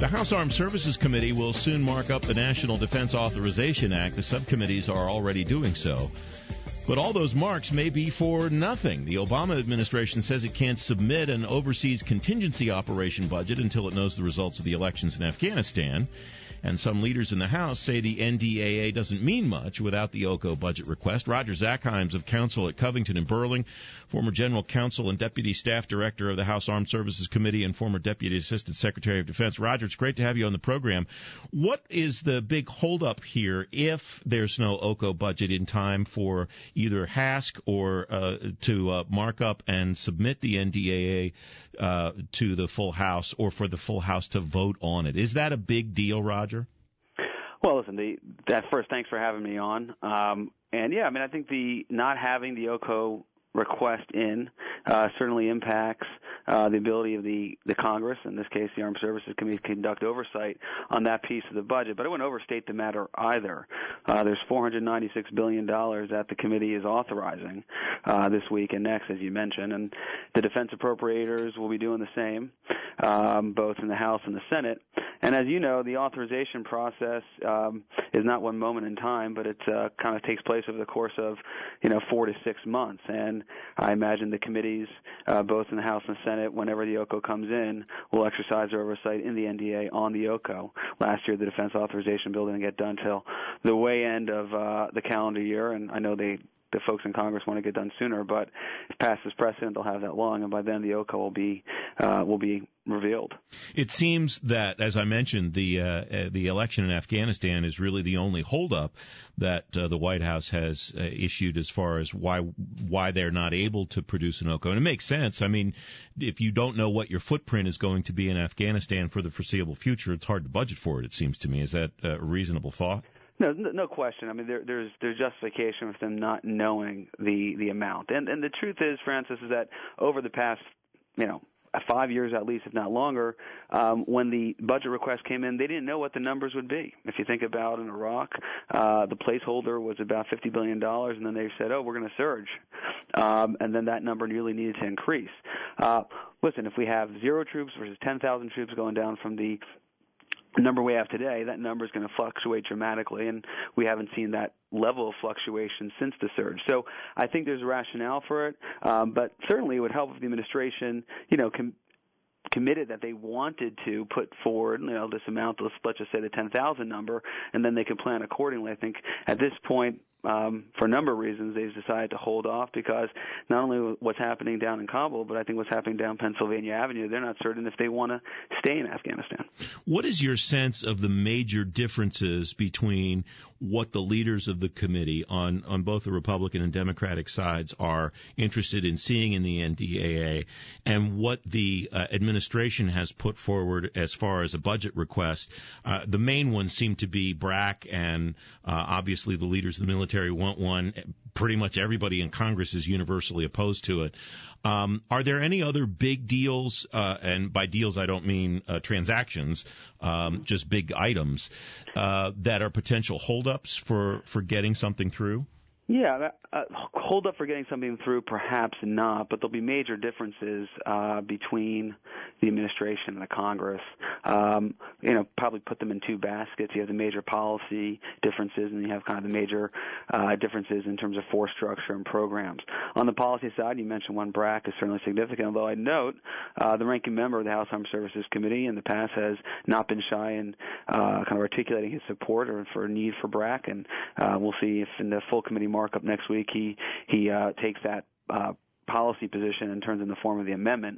The House Armed Services Committee will soon mark up the National Defense Authorization Act. The subcommittees are already doing so. But all those marks may be for nothing. The Obama administration says it can't submit an overseas contingency operation budget until it knows the results of the elections in Afghanistan. And some leaders in the House say the NDAA doesn't mean much without the OCO budget request. Roger Zachheims of counsel at Covington and Burling, former general counsel and deputy staff director of the House Armed Services Committee and former deputy assistant secretary of defense. Roger, it's great to have you on the program. What is the big holdup here if there's no OCO budget in time for either HASC or to mark up and submit the NDAA to the full House, or for the full House to vote on it? Is that a big deal, Roger? Well, listen, first, thanks for having me on. I think the not having the OCO request in certainly impacts the ability of the Congress, in this case the Armed Services Committee, to conduct oversight on that piece of the budget. But I wouldn't overstate the matter either. There's $496 billion that the committee is authorizing this week and next, as you mentioned, and the defense appropriators will be doing the same, both in the House and the Senate. And as you know, the authorization process is not one moment in time, but it kind of takes place over the course of 4 to 6 months. And I imagine the committees, both in the House and the Senate, whenever the OCO comes in, will exercise their oversight in the NDA on the OCO. Last year, the defense authorization bill didn't get done till the way end of the calendar year, and I know the folks in Congress want to get done sooner, but if past this precedent, they'll have that long, and by then the OCO will be revealed. It seems that, as I mentioned, the election in Afghanistan is really the only holdup that the White House has issued as far as why they're not able to produce an OCO. And it makes sense. I mean, if you don't know what your footprint is going to be in Afghanistan for the foreseeable future, it's hard to budget for it, it seems to me. Is that a reasonable thought? No question. I mean, there's justification with them not knowing the amount. And the truth is, Francis, is that over the past, 5 years at least, if not longer, when the budget request came in, they didn't know what the numbers would be. If you think about in Iraq, the placeholder was about $50 billion, and then they said, we're going to surge. And then that number nearly needed to increase. Listen, if we have 0 troops versus 10,000 troops going down from the number we have today, that number is going to fluctuate dramatically, and we haven't seen that level of fluctuation since the surge. So I think there's a rationale for it, but certainly it would help if the administration, committed that they wanted to put forward, this amount, let's just say the 10,000 number, and then they could plan accordingly. I think at this point, for a number of reasons, they've decided to hold off because not only what's happening down in Kabul, but I think what's happening down Pennsylvania Avenue, they're not certain if they want to stay in Afghanistan. What is your sense of the major differences between what the leaders of the committee on both the Republican and Democratic sides are interested in seeing in the NDAA and what the administration has put forward as far as a budget request? The main ones seem to be BRAC and obviously the leaders of the military want one. Pretty much everybody in Congress is universally opposed to it. Are there any other big deals, and by deals I don't mean transactions, just big items, that are potential holdups for getting something through? Yeah, hold up for getting something through, perhaps not, but there'll be major differences between the administration and the Congress. Probably put them in 2 baskets. You have the major policy differences, and you have kind of the major differences in terms of force structure and programs. On the policy side, you mentioned one BRAC is certainly significant, although I'd note the ranking member of the House Armed Services Committee in the past has not been shy in kind of articulating his support or for a need for BRAC, and we'll see if in the full committee markup next week he takes that policy position and turns in the form of the amendment.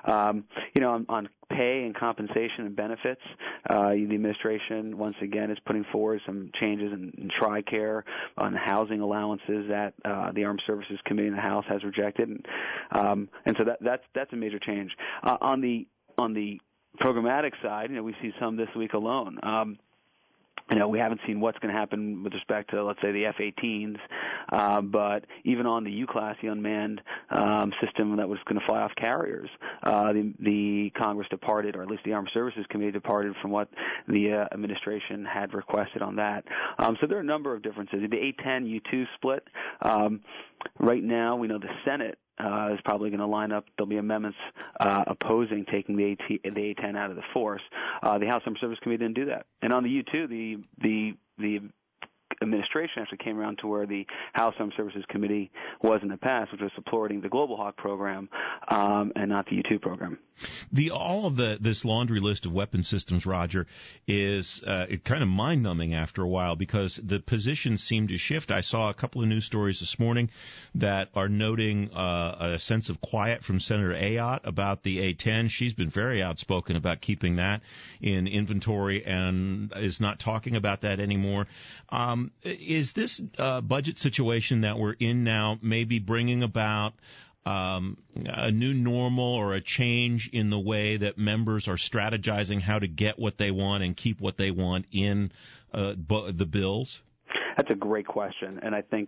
On pay and compensation and benefits, the administration once again is putting forward some changes in TRICARE on housing allowances that the Armed Services Committee in the House has rejected, and so that's a major change. On the programmatic side, we see some this week alone. We haven't seen what's going to happen with respect to, let's say, the F-18s But even on the UCLASS, the unmanned system that was going to fly off carriers, the Congress departed, or at least the Armed Services Committee departed from what the administration had requested on that. So there are a number of differences. The A-10 U-2 split, right now we know the Senate is probably going to line up. There'll be amendments opposing taking the A-10 out of the force. The House Armed Services Committee didn't do that. And on the U-2, the administration actually came around to where the House Armed Services Committee was in the past, which was supporting the Global Hawk program and not the U-2 program. All of this laundry list of weapon systems, Roger, is kind of mind-numbing after a while because the positions seem to shift. I saw a couple of news stories this morning that are noting a sense of quiet from Senator Ayotte about the A-10. She's been very outspoken about keeping that in inventory and is not talking about that anymore. Is this budget situation that we're in now maybe bringing about a new normal or a change in the way that members are strategizing how to get what they want and keep what they want in the bills? That's a great question, and I think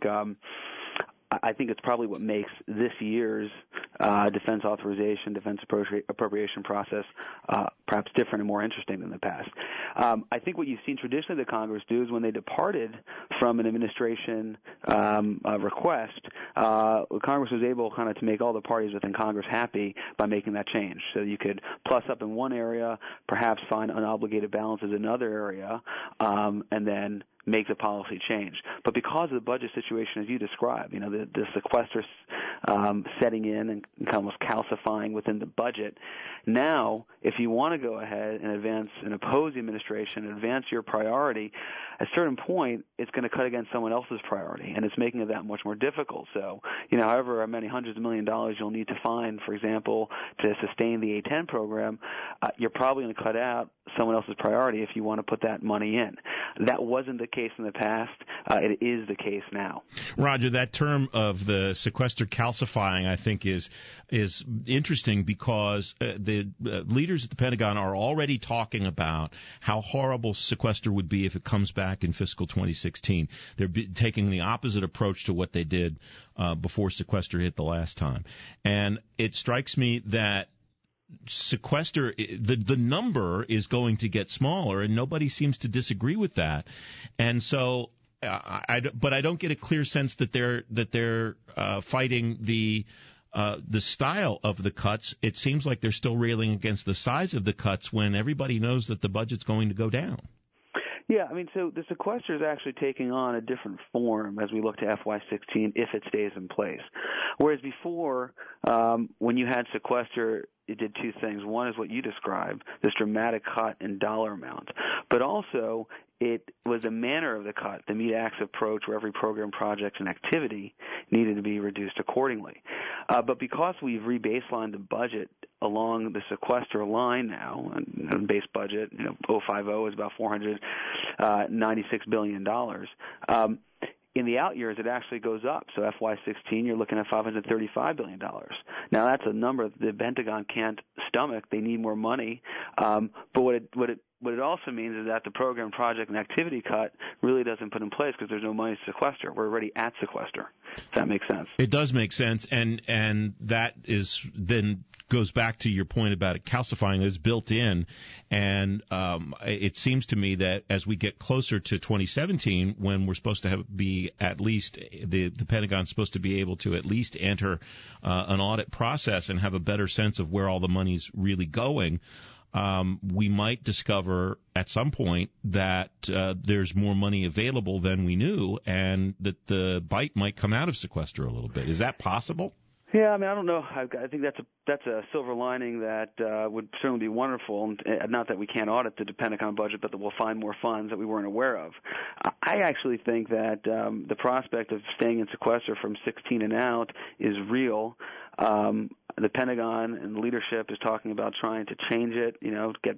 it's probably what makes this year's defense authorization, defense appropriation process perhaps different and more interesting than the past. I think what you've seen traditionally the Congress do is when they departed from an administration request, Congress was able kind of to make all the parties within Congress happy by making that change. So you could plus up in one area, perhaps find unobligated balances in another area, and then make the policy change. But because of the budget situation as you described, the sequester setting in and kind of almost calcifying within the budget, now if you want to go ahead and advance and oppose the administration, advance your priority, at a certain point it's going to cut against someone else's priority, and it's making it that much more difficult. So, however many hundreds of $millions you'll need to find, for example, to sustain the A-10 program, you're probably going to cut out someone else's priority if you want to put that money in. That wasn't the case in the past. It is the case now. Roger, that term of the sequester calcifying, I think, is interesting because the leaders at the Pentagon are already talking about how horrible sequester would be if it comes back in fiscal 2016. They're taking the opposite approach to what they did before sequester hit the last time. And it strikes me that sequester, the number is going to get smaller, and nobody seems to disagree with that. And so, but I don't get a clear sense that they're fighting the style of the cuts. It seems like they're still railing against the size of the cuts when everybody knows that the budget's going to go down. Yeah, so the sequester is actually taking on a different form as we look to FY16 if it stays in place. Whereas before, when you had sequester, it did two things. One is what you described, this dramatic cut in dollar amount. But also, it was the manner of the cut, the meet-acts approach where every program, project, and activity needed to be reduced accordingly. But because we've rebaselined the budget along the sequester line now, and base budget, 050 is about $496 billion. In the out years, it actually goes up. So FY16, you're looking at $535 billion. Now, that's a number the Pentagon can't stomach. They need more money. But what it also means is that the program, project, and activity cut really doesn't put in place because there's no money to sequester. We're already at sequester. Does that make sense? It does make sense, and that is then goes back to your point about it calcifying. It's built in, and it seems to me that as we get closer to 2017, when we're supposed to be at least the Pentagon's supposed to be able to at least enter an audit process and have a better sense of where all the money's really going. We might discover at some point that there's more money available than we knew, and that the bite might come out of sequester a little bit. Is that possible? Yeah, I don't know. I think that's a silver lining that would certainly be wonderful. And not that we can't audit the Pentagon budget, but that we'll find more funds that we weren't aware of. I actually think that the prospect of staying in sequester from 16 and out is real. The Pentagon and leadership is talking about trying to change it, get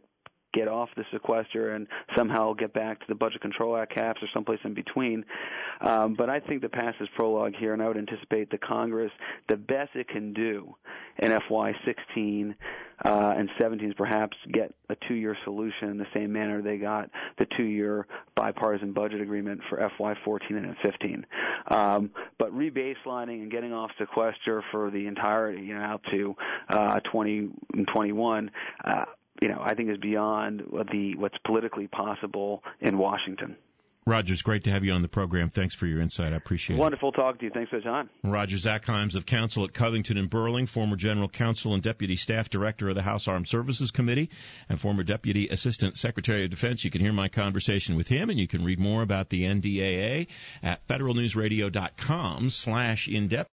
get off the sequester and somehow get back to the Budget Control Act caps or someplace in between. But I think the past is prologue here, and I would anticipate the Congress, the best it can do in FY16 and 17 is perhaps get a 2-year solution in the same manner they got the 2-year bipartisan budget agreement for FY14 and 15. But rebaselining and getting off sequester for the entirety, out to 20 and 21, I think is beyond what's politically possible in Washington. Roger, it's great to have you on the program. Thanks for your insight. I appreciate it. Wonderful talking to you. Thanks for the time. Roger Zakheim of Counsel at Covington and Burling, former General Counsel and Deputy Staff Director of the House Armed Services Committee, and former Deputy Assistant Secretary of Defense. You can hear my conversation with him, and you can read more about the NDAA at federalnewsradio.com/in-depth.